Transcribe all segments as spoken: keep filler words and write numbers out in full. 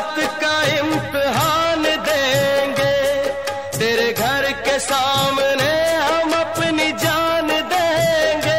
मोहब्बत का इम्तिहान देंगे, तेरे घर के सामने हम अपनी जान देंगे।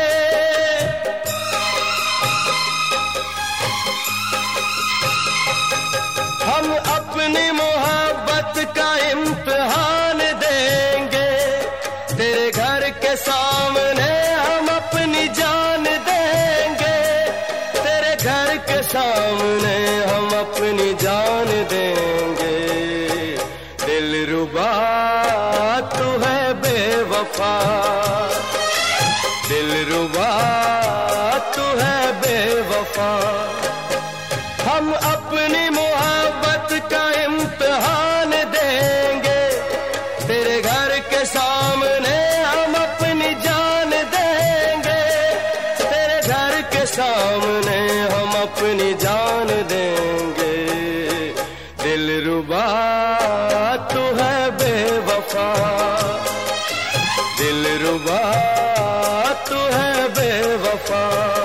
हम अपनी मोहब्बत का इम्तिहान देंगे, तेरे घर के सामने हम अपनी जान देंगे, तेरे घर के सामने हम अपनी जान देंगे। दिलरुबा तू है बेवफा, दिलरुबा तू है बेवफा। हम अपनी मोहब्बत का इम्तिहान देंगे, तेरे घर के सामने हम अपनी जान देंगे, तेरे घर के सामने हम अपनी जान देंगे। दिलरुबा तू है बेवफा, दिलरुबा तू है बेवफा।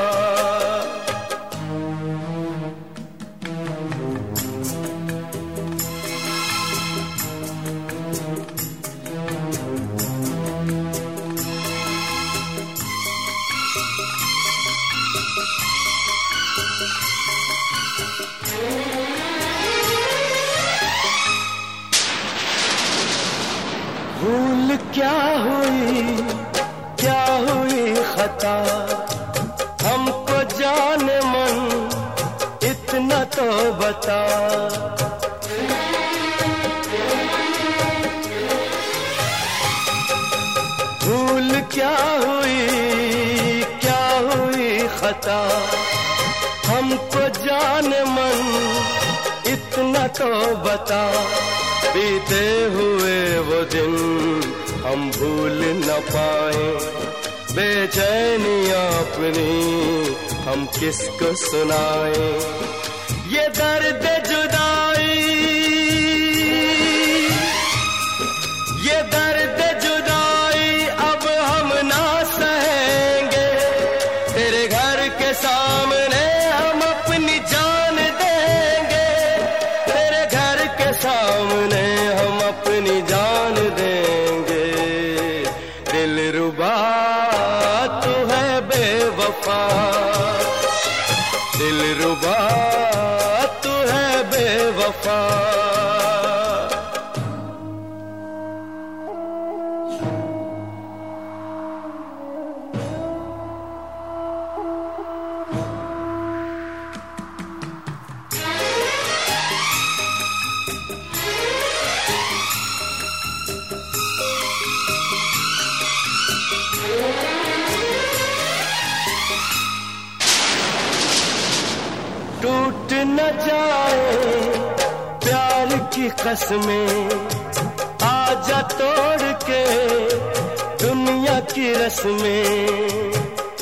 भूल क्या हुई, क्या हुई खता, हमको जाने मन इतना तो बता। भूल क्या हुई, क्या हुई खता, हमको जाने मन इतना तो बता। बीते हुए वो दिन हम भूल न पाए, बेचैनियां अपनी हम किसको सुनाए। ये दर्द जुदाई, ये दर्द जुदाई अब हम ना सहेंगे, तेरे घर के सामने हम अपनी जान देंगे, तेरे घर के सामने हम अपनी जान देंगे। दिलरुबा तू है बेवफा, दिलरुबा तू है बेवफा। टूट न जाए प्यार की कसमें, आजा तोड़ के दुनिया की रस्में।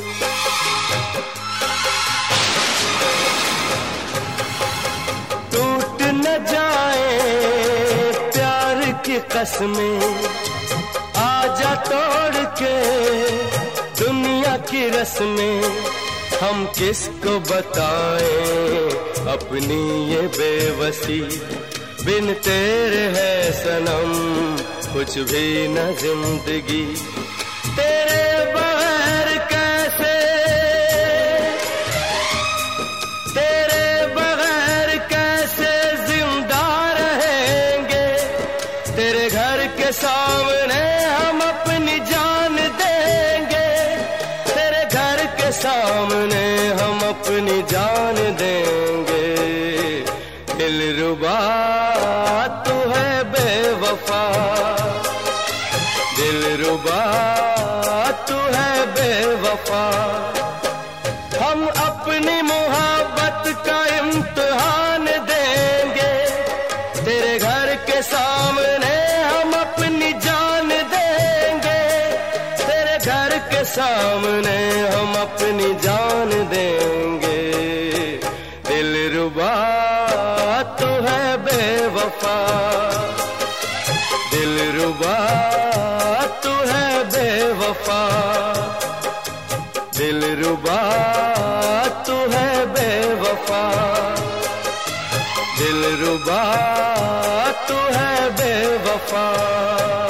टूट न जाए प्यार की कसमें, आजा तोड़ के दुनिया की रस्में। हम किसको बताएं अपनी ये बेबसी, बिन तेरे है सनम कुछ भी न जिंदगी। तेरे बगैर कैसे, तेरे बगैर कैसे जिंदा रहेंगे, तेरे घर के सामने हम अपनी जान देंगे, तेरे घर के सामने हम अपनी जान देंगे। दिलरुबा तू है बेवफा, दिलरुबा तू है बेवफा। हम अपनी मोहब्बत का इम्तिहान देंगे, तेरे घर के सामने हम अपनी जान देंगे, तेरे घर के सामने हम अपनी जान देंगे। दिलरुबा तू है बेवफा, दिलरुबा तू है बेवफा, दिलरुबा तू है बेवफा, दिल दिलरुबा तू है बेवफा।